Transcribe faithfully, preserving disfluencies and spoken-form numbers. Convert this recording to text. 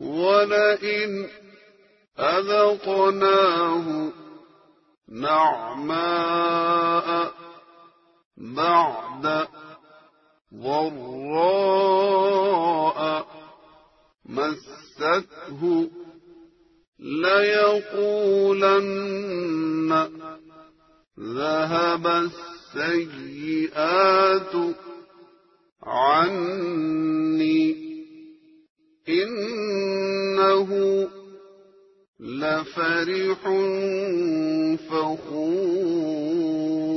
ولئن أذقناه نعماء بعد ضراء مسته ليقولن ذهب السيئات عني إنه لفرح فخور